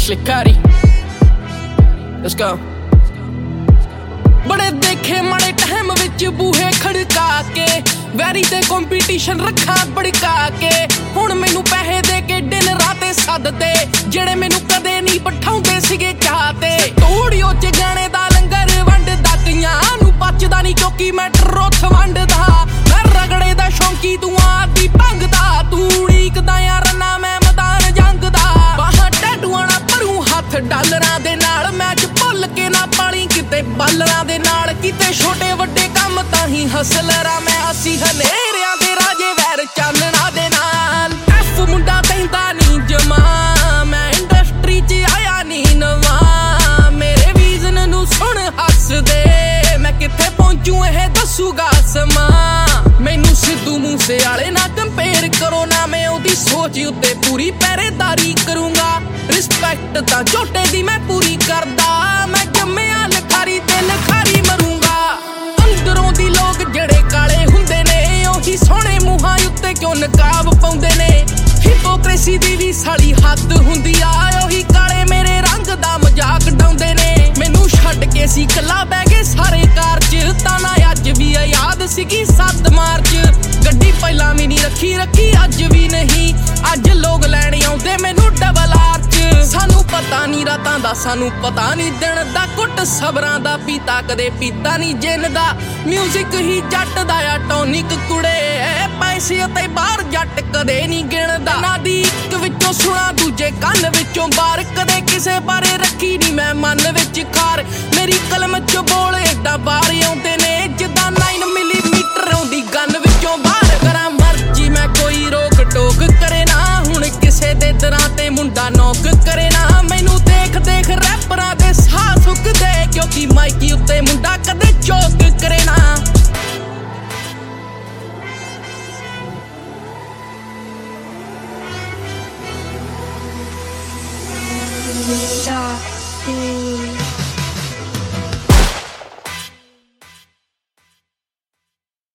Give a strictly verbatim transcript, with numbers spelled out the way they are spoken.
Slickari. Let's go. बड़े देखे माड़े टाइम विच बूहे खड़का के वैरी ते कंपीटीशन रखा भड़का के हुण मैनू पैसे दे के दिन राते सददे जेड़े मैनू कदे नहीं पठाउंदे सीगे चाहते स्टूडियो च गाने दा लंगर वंडदा कईयां नू पचदा नहीं क्योंकि मैं ट्रोथ वंडदा मैं रगड़े दा शौंकी तू आदी भंगदा तू उड़ीकदा यार ना मैं मैदान जंगदा बाहां टैटूआं नाल भरू हत्थ डालरां दे नाल मैच भुल के ना पाली किते बालरां दे नाल किते छोटे वड्डे काम तां ही हसलरा मैं असी हनेरियां दे राजे वैर चानणा दे नाल एफ मुंडा कहंदा नी जमा मैं इंडस्ट्री च आया नी नवां मेरे विजन नू सुन हस दे मैं किथे पहुंचू एह दसूगा समां मैनू सिद्धू मूसेवाले ना कंपेयर करो ना मैं ओदी सोच उत्ते पूरी पहरेदारी करूंगा रिस्पैक्ट तां झोटे दी मैं पूरी करदा मैं जम्मिया लखारी ते लखारी मरूंगा अंदरों दी लोग जड़े काले हुंदे ने ओही सोहणे मूहां उत्ते क्यों नकाब पाउंदे ने हिपोक्रेसी दी भी साली हद हुंदी आ ओही काले मेरे रंग दा मजाक डाउंदे ने मैनू छड्ड के सी कल्ला बह गए सारे कार च ताना अज भी याद सीगी सत्त मार्च गड्डी पहला भी नहीं रखी रखी अज भी नहीं अज लोग लैण आउंदे मैनू डबल आर च सानू पता नहीं रातां दा सानू पता नहीं दिन दा कुट सबरां दा पीता कदे पीता नहीं जिन दा म्यूजिक ही जट दा आ टॉनिक कुड़े पैसे ते बाहर जट कदे नहीं गिणदा ना दी इक विचों सुना दूजे कंन विचों बाहर कदे किसे बारे रखी नहीं मैं मन विच खार मेरी कलम च बोल एडा बाहर आउंदे ने जिद्दां नाइन मिलीमीटर आउंदी गन विचों बाहर करा मर्जी मैं कोई रोक टोक करे ना हुण किसे दे दरां ते मुंडा नौक करे ना मैनू देख देख रैपरां दे साह सुकदे क्योंकि माइकी उत्ते मुंडा कदे चौक करे ना Stop.